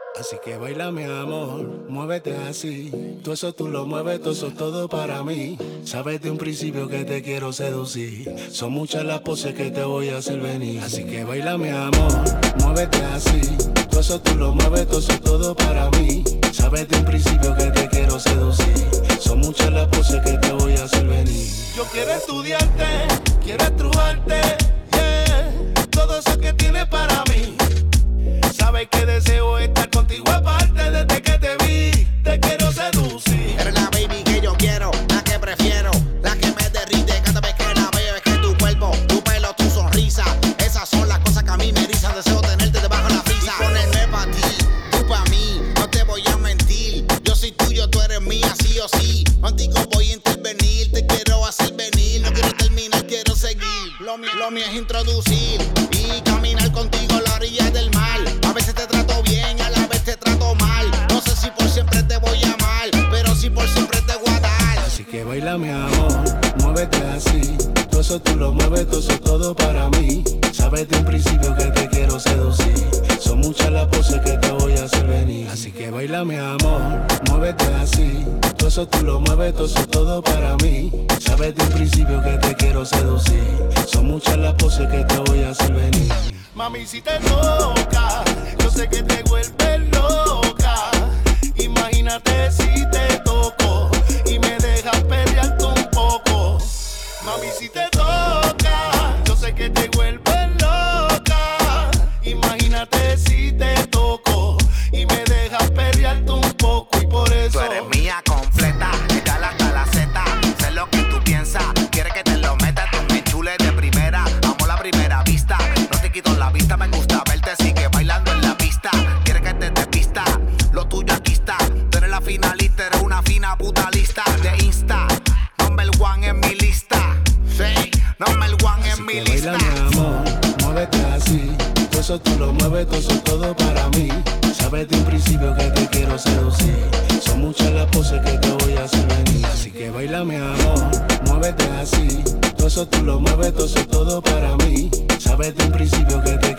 Así que baila mi amor, muévete así. Todo eso tú lo mueves, todo eso es todo para mí. Sabes de un principio que te quiero seducir. Son muchas las poses que te voy a hacer venir. Así que baila mi amor, muévete así. Todo eso tú lo mueves, todo eso es todo para mí. Sabes de un principio que te quiero seducir. Son muchas las poses que te voy a hacer venir. Yo quiero estudiarte, quiero estrujarte, yeah. Todo eso que tienes para mí. Sabes que deseo estar contigo aparte desde que te vi. Te quiero seducir. Eres la baby que yo quiero, la que prefiero, la que me derrite cada vez que la veo. Es que tu cuerpo, tu pelo, tu sonrisa, esas son las cosas que a mí me erizan. Deseo tenerte debajo de la frisa y ponerme pa' ti, tú pa' mí. No te voy a mentir, yo soy tuyo, tú eres mía, sí o sí. Contigo voy a intervenir, te quiero hacer venir. No quiero terminar, quiero seguir. Lo mío es introducir y caminar contigo a la orilla del mar. A veces te trato bien, a la vez te trato mal. No sé si por siempre te voy a amar, pero si por siempre te voy a dar. Así que baila mi amor, muévete así. Todo eso tú lo mueves, todo eso es todo para mí. Sabes de un principio que te quiero seducir. Son muchas las poses que te voy a hacer venir. Así que baila mi amor, muévete así. Todo eso tú lo mueves, todo eso es todo para mí. Sabes de un principio que te quiero seducir. Son muchas las poses que te voy a hacer venir. Mami, si te toca, yo sé que te vuelves loca. Imagínate si te toco y me dejas pelearte un poco. Mami, si te toca, yo sé que te vuelves loca. Imagínate si te toco y me dejas pelearte un poco. Y por eso tú eres mía completa, igual hasta la Z. Sé lo que tú piensas, quieres que te lo meta. Tú me chules de primera, amo la primera vista. No te quito la vista, me gusta verte, sigue bailando en la pista. Quieres que te despista, lo tuyo aquí está. Tú eres la finalista, eres una fina puta lista de Insta. Number one en mi lista, sí, number one en mi lista. Baila mi amor, muévete así. Todo eso tú lo mueves, todo eso es todo para mí. Sabes de un principio que te quiero seducir. Son muchas las poses que te voy a hacer venir. Así que baila mi amor, muévete así. Todo eso tú lo mueves, todo eso es todo para mí. Sabes de un principio que te